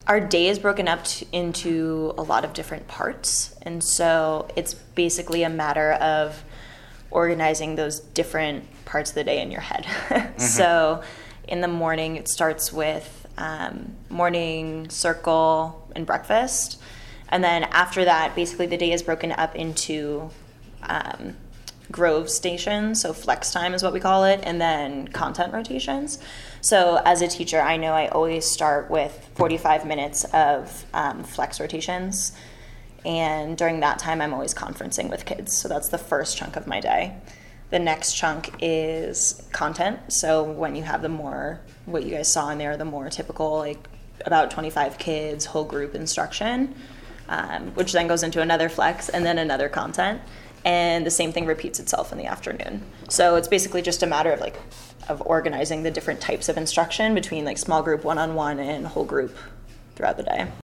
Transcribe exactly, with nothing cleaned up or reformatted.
Our day is broken up to, into a lot of different parts. And so it's basically a matter of organizing those different parts of the day in your head. Mm-hmm. So in the morning, it starts with um, morning circle and breakfast. And then after that, basically the day is broken up into um, Grove stations, so flex time is what we call it, and then content rotations. So as a teacher, I know I always start with forty-five minutes of um, flex rotations, and during that time I'm always conferencing with kids, so that's the first chunk of my day. The next chunk is content, so when you have the more, what you guys saw in there, the more typical, like about twenty-five kids, whole group instruction, um, which then goes into another flex, and then another content. And the same thing repeats itself in the afternoon. So it's basically just a matter of like of organizing the different types of instruction between like small group, one-on-one, and whole group throughout the day.